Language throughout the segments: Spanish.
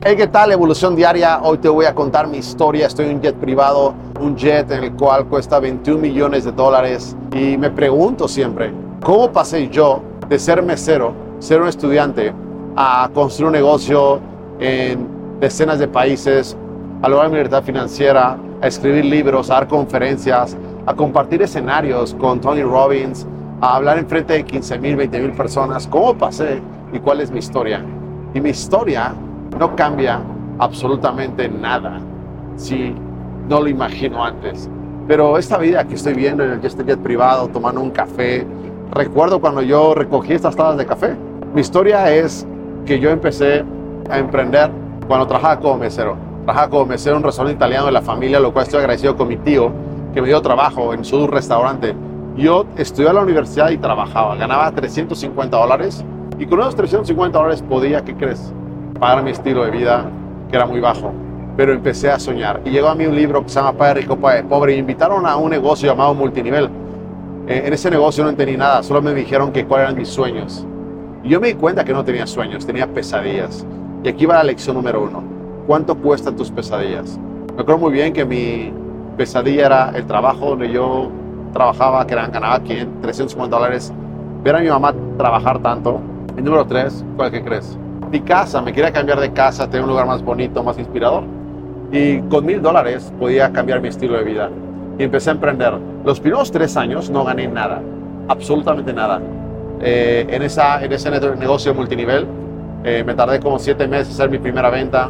Hey, ¿qué tal? Evolución Diaria. Hoy te voy a contar mi historia. Estoy en un jet privado, un jet en el cual cuesta 21 millones de dólares. Y me pregunto siempre, ¿cómo pasé yo de ser mesero, ser un estudiante, a construir un negocio en decenas de países, a lograr mi libertad financiera, a escribir libros, a dar conferencias, a compartir escenarios con Tony Robbins, a hablar en frente de 15,000, 20,000 personas? ¿Cómo pasé y cuál es mi historia? Y mi historia no cambia absolutamente nada si no lo imagino antes. Pero esta vida que estoy viendo en este jet privado, tomando un café, recuerdo cuando yo recogí estas tazas de café. Mi historia es que yo empecé a emprender cuando trabajaba como mesero. Trabajaba como mesero en un restaurante italiano de la familia, lo cual estoy agradecido con mi tío, que me dio trabajo en su restaurante. Yo estudié a la universidad y trabajaba, ganaba $350 y con esos $350 podía, ¿qué crees?, pagar mi estilo de vida, que era muy bajo. Pero empecé a soñar y llegó a mí un libro que se llama Padre Rico, Padre Pobre, y me invitaron a un negocio llamado Multinivel. En ese negocio no entendí nada, solo me dijeron que cuáles eran mis sueños. Y yo me di cuenta que no tenía sueños, tenía pesadillas. Y aquí va la lección número 1. ¿Cuánto cuestan tus pesadillas? Me acuerdo muy bien que mi pesadilla era el trabajo donde yo trabajaba, que ganaba $350. Ver a mi mamá trabajar tanto. Y número 3, ¿cuál que crees? Mi casa, me quería cambiar de casa, tener un lugar más bonito, más inspirador. Y con $1,000 podía cambiar mi estilo de vida. Y empecé a emprender. Los primeros 3 años no gané nada, absolutamente nada. En ese negocio multinivel, me tardé como 7 meses en hacer mi primera venta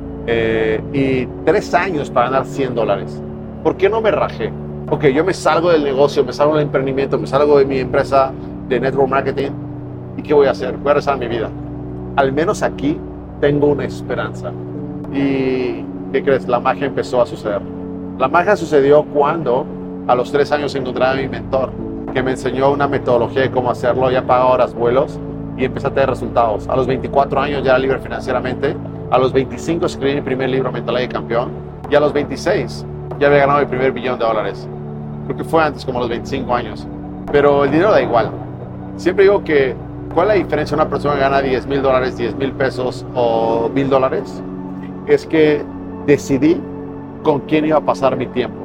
y 3 años para ganar $100. ¿Por qué no me rajé? Ok, yo me salgo del negocio, me salgo del emprendimiento, me salgo de mi empresa de network marketing. ¿Y qué voy a hacer? Voy a rezar mi vida. Al menos aquí tengo una esperanza. ¿Y qué crees? La magia empezó a suceder. La magia sucedió cuando a los 3 años encontré a mi mentor, que me enseñó una metodología de cómo hacerlo. Ya pagaba horas, vuelos y empecé a tener resultados. A los 24 años ya era libre financieramente. A los 25 escribí mi primer libro, Mentalidad de Campeón. Y a los 26 ya había ganado mi primer $1,000,000. Creo que fue antes, como a los 25 años. Pero el dinero da igual. Siempre digo que ¿cuál es la diferencia de una persona que gana $10,000, $10,000 o $1,000? Es que decidí con quién iba a pasar mi tiempo.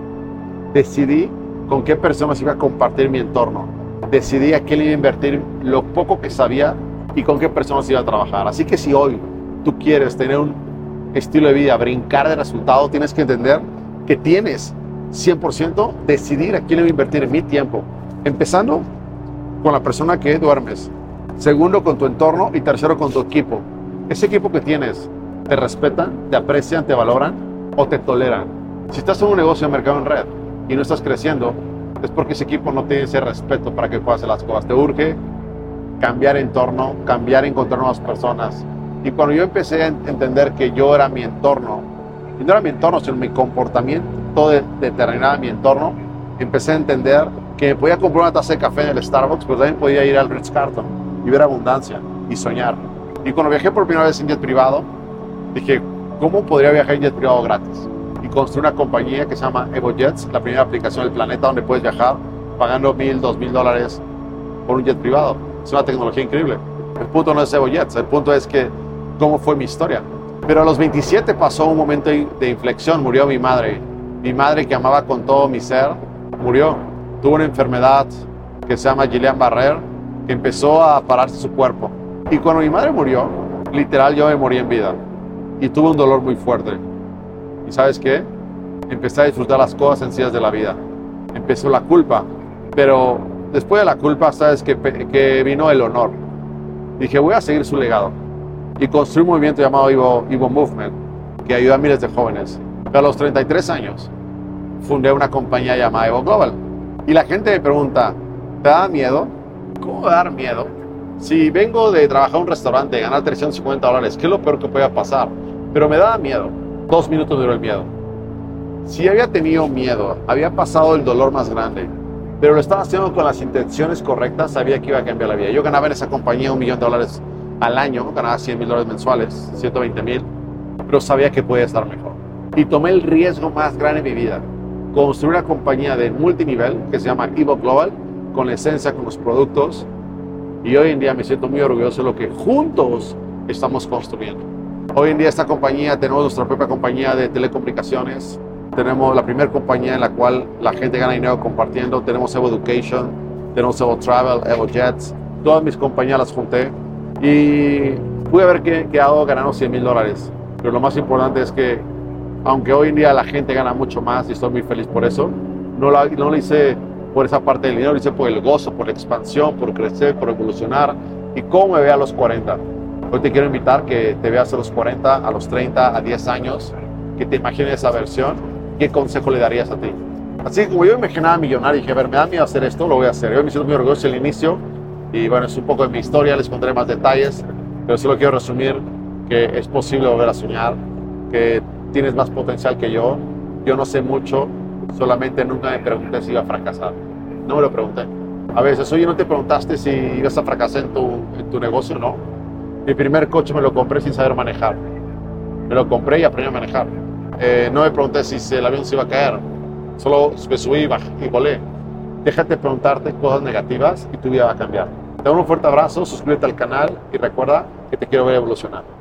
Decidí con qué personas iba a compartir mi entorno. Decidí a quién iba a invertir lo poco que sabía y con qué personas iba a trabajar. Así que si hoy tú quieres tener un estilo de vida, brincar de resultado, tienes que entender que tienes 100% decidir a quién le voy a invertir mi tiempo. Empezando con la persona que duermes. Segundo, con tu entorno. Y tercero, con tu equipo. Ese equipo que tienes, ¿te respetan, te aprecian, te valoran o te toleran? Si estás en un negocio de mercado en red y no estás creciendo, es porque ese equipo no tiene ese respeto para que puedas hacer las cosas. Te urge cambiar entorno, encontrar nuevas personas. Y cuando yo empecé a entender que yo era mi entorno, y no era mi entorno, sino mi comportamiento, todo determinaba mi entorno, empecé a entender que me podía comprar una taza de café en el Starbucks, pero también podía ir al Ritz-Carlton y ver abundancia y soñar. Y cuando viajé por primera vez en jet privado, dije, ¿cómo podría viajar en jet privado gratis? Y construí una compañía que se llama EvoJets, la primera aplicación del planeta donde puedes viajar pagando $1,000, $2,000 por un jet privado. Es una tecnología increíble. El punto no es EvoJets, el punto es que cómo fue mi historia. Pero a los 27 pasó un momento de inflexión, murió mi madre. Mi madre, que amaba con todo mi ser, murió. Tuvo una enfermedad que se llama Guillain-Barré, que empezó a pararse su cuerpo. Y cuando mi madre murió, literal yo me morí en vida. Y tuve un dolor muy fuerte. ¿Y sabes qué? Empecé a disfrutar las cosas sencillas de la vida. Empezó la culpa. Pero después de la culpa, ¿sabes que vino el honor? Dije, voy a seguir su legado. Y construí un movimiento llamado Evo Movement, que ayuda a miles de jóvenes. Pero a los 33 años, fundé una compañía llamada Evo Global. Y la gente me pregunta, ¿te da miedo? ¿Cómo va a dar miedo? Si vengo de trabajar en un restaurante y ganar $350, ¿qué es lo peor que pueda pasar? Pero me daba miedo. 2 minutos duró el miedo. Si había tenido miedo, había pasado el dolor más grande, pero lo estaba haciendo con las intenciones correctas, sabía que iba a cambiar la vida. Yo ganaba en esa compañía $1,000,000 al año, ganaba $100,000 mensuales, 120,000, pero sabía que podía estar mejor. Y tomé el riesgo más grande de mi vida. Construir una compañía de multinivel que se llama Evo Global, con la esencia, con los productos. Y hoy en día me siento muy orgulloso de lo que juntos estamos construyendo. Hoy en día esta compañía, tenemos nuestra propia compañía de telecomunicaciones. Tenemos la primera compañía en la cual la gente gana dinero compartiendo. Tenemos Evo Education, tenemos Evo Travel, Evo Jets. Todas mis compañías las junté y pude haber quedado ganando $100,000. Pero lo más importante es que, aunque hoy en día la gente gana mucho más y estoy muy feliz por eso, no lo hice por esa parte del dinero, lo hice por el gozo, por la expansión, por crecer, por evolucionar y cómo me veo a los 40. Hoy te quiero invitar que te veas a los 40, a los 30, a 10 años, que te imagines esa versión. ¿Qué consejo le darías a ti? Así como yo me imaginaba millonario y dije, a ver, me da miedo hacer esto, lo voy a hacer. Yo me siento muy orgulloso al inicio y bueno, es un poco de mi historia, les contaré más detalles, pero solo quiero resumir que es posible volver a soñar, que tienes más potencial que yo no sé mucho, solamente nunca me pregunté si iba a fracasar. No me lo pregunté. A veces, oye, ¿no te preguntaste si ibas a fracasar en tu negocio? No. Mi primer coche me lo compré sin saber manejar. Me lo compré y aprendí a manejar. No me pregunté si el avión se iba a caer. Solo me subí y volé. Déjate preguntarte cosas negativas y tu vida va a cambiar. Te doy un fuerte abrazo, suscríbete al canal y recuerda que te quiero ver evolucionar.